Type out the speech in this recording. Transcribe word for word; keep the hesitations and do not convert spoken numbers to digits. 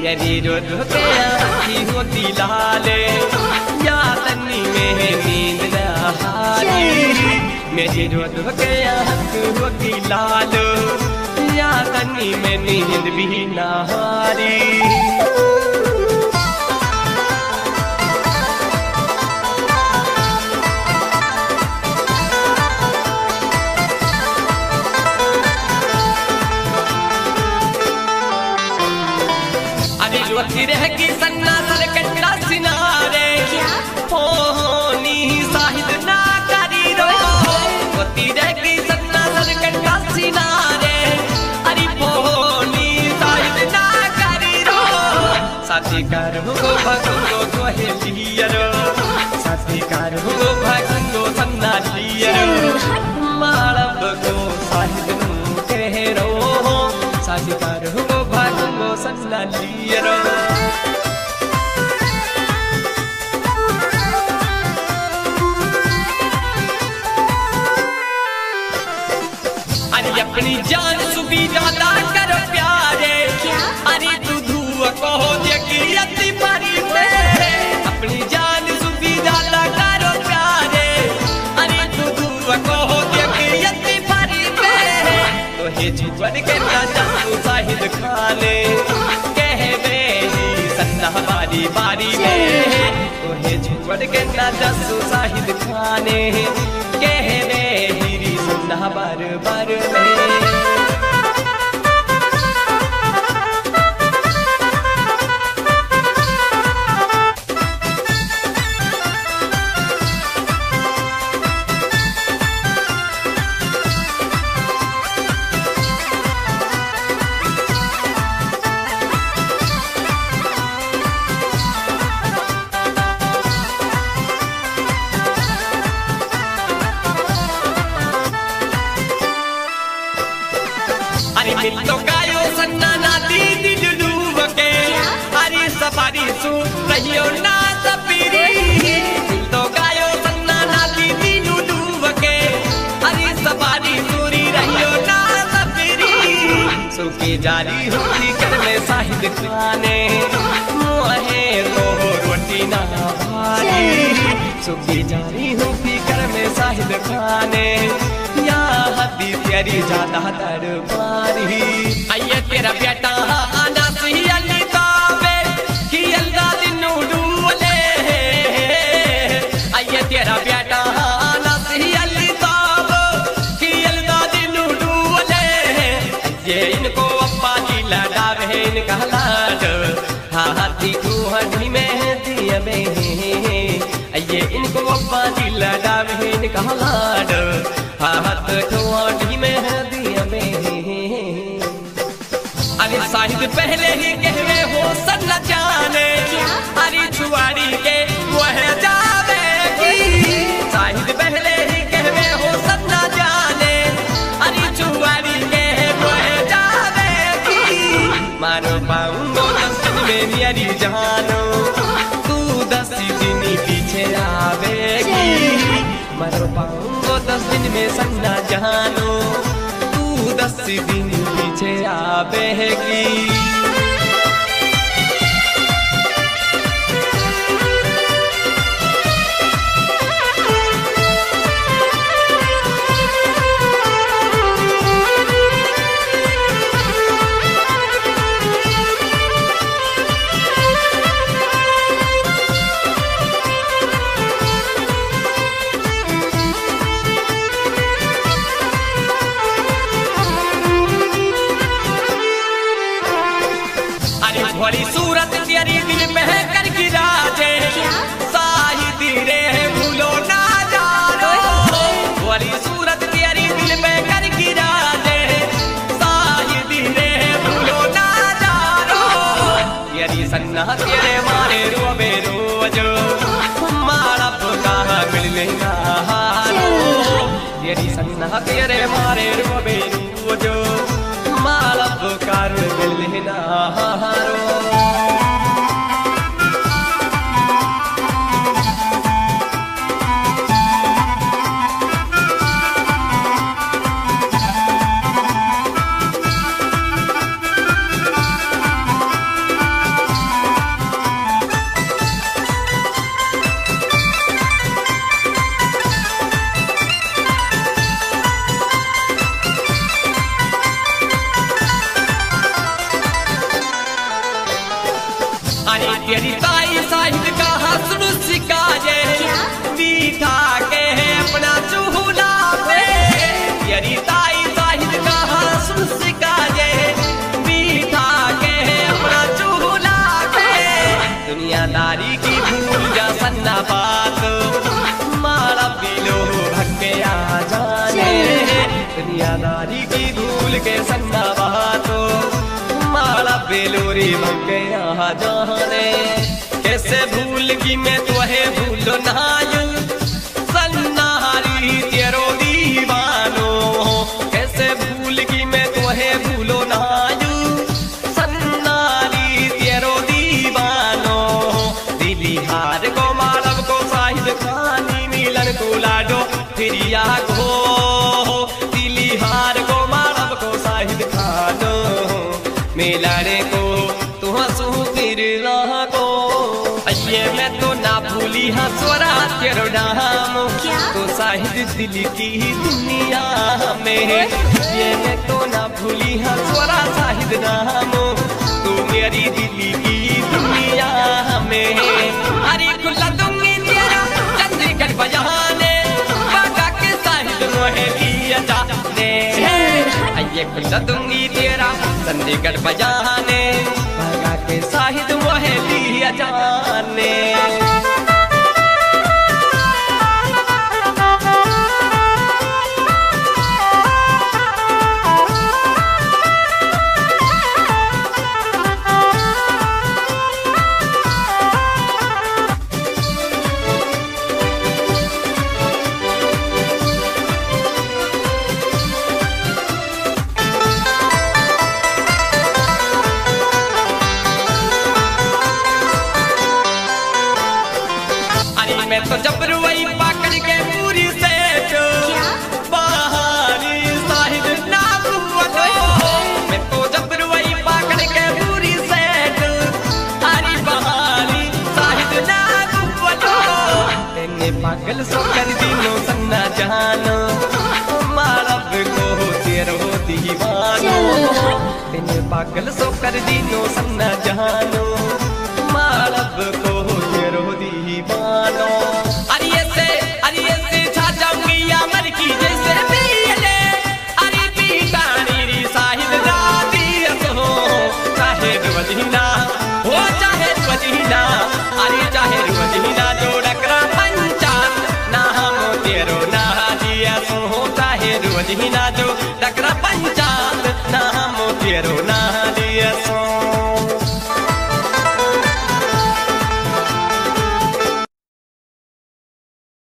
मेरी रोज के आँखी होती लाल या तन्नी में नींद न हारी मेरी रोज के आँखी होती लाल या तन्नी में नींद भी न हारी रोती रहेगी सन्ना सर कट्टा सिनारे हो नी साहिद ना करी रो रोती रहेगी सन्ना सर कट्टा सिनारे अरे नी साहिद ना करी रो साथी कार हो भगंगो तो है लियरो साथी कार हो भगंगो सन्ना लियरो मालव को साहिद नु कह रो साथी कार हो भगंगो सन्ना लियरो अपनी जान सुबी ज्यादा करो प्यारे अरे तू धुआ कहो देखी अति परी अपनी जान सुबी ज्यादा करो प्यारे अरे तू धुआ कहो देखी अति परी तो हे जीवन के राजा साहिद खाने कहवे सन्ना बारी बारी में तो हे जीवन के राजा साहिद खाने कहवे सन्ना बार बार में तो गायो सन्ना ना दीदी डूब के अरे सफारी सु रहियो ना सपीरी तो गायो सन्ना ना दीदी डूब के अरे सफारी सूरी रहियो ना सपीरी सुखी जारी होती कर में साहिद खाने मुहे तो रोटी ना भारी सुखी जारी होती कर में साहिद खाने हदी तेरी ज्यादा दरबारी आइए तेरा बेटा आना सही अली तावे कि अल्लाह दिनू डूले आइए तेरा बेटा आना सही अली तावे कि अल्लाह दिनू डूले ये इनको अप्पा जी लड़ावे इनका लाड हाथी को हड्डी में दिया में आइए इनको अप्पा जी लड़ावे इनका लाड हाथ ठोड़ी में दिया में अरे साहिद पहले ही कहवे हो सन्ना जाने अरे छुआरी के वह जावेगी साहिद पहले ही कहवे हो सन्ना जाने अरे छुआरी के वह जावेगी मारो पाऊंगो दस दिन में मेरी जानो तू दस दिन पीछे आवेगी मारो पाऊंगो दस दिन में सन्ना जानो तू दस दिन पीछे आवेगी बड़ी सूरत तेरी दिल में है कर गिरा दे साहिद रे भूलो ना जानो बड़ी सूरत तेरी दिल में कर गिरा दे साहिद रे भूलो ना जानो तेरी सन्ना तेरे मारे रोबे रोज मारा पुका मिलने ना हारो तेरी सन्ना तेरे मारे रोबे रोज मारा पुका मिलने ना हारो अरे तेरी ताई साहिद का हसन सिकाए बीठा के अपना चूल्हा पे तेरी ताई साहिद का हसन सिकाए बीठा के अपना चूल्हा पे दुनियादारी की भूल जा सन्ना बात मारा बिलो भक्के आ जाने दुनियादारी की भूल के सन्ना बात मारा बेलोरी भक्के आ जाने कैसे भूल की मैं तुहे भूलो नायू सन्नारी तेरो दीवानो कैसे भूल की मैं तुहे भूलो नायू सन्नारी तेरो दीवानो दिली हार को मालव को साहिद खानी मिलन को लाडो फिर या को दिली हार को मालव को साहिद खानो मिलने को तू हंसू फिर रहा को ये मैं तो ना भूली हाँ स्वरा तेरो नाम तो साहिद दिल की दुनिया में ये मैं तो ना भूली हाँ स्वरा साहिद नाम तू मेरी दिल की दुनिया में अरे खुला दूंगी तेरा चंडीगढ़ बजाने बागा के साहिद मोहे लिया जाने ये खुला दूंगी तेरा चंडीगढ़ बजाने बागा के साहिद मोहे लिया जाने मैं तो जबरुई पकड़ के पूरी सेठ बाहरी साहिद ना बुवलो मैं तो जबरुई पकड़ के पूरी सेठ हरी बहारी साहिद ना बुवलो तेने पागल सो कर दिनो सन्ना जानो मारब को तेरो दीवानो तेने पागल सो कर दिनो सन्ना जानो मारब को तेरो दीवानो अरे से अरे से छा जाऊंगी या मर की जैसे पीले अरे पीतानी री साहिद राती हो चाहे वजीना हो चाहे वजीना अरे चाहे वजीना जो डकरा पंचा ना हम तेरो ना दिया सो चाहे वजीना जो डकरा पंचा ना हम तेरो ना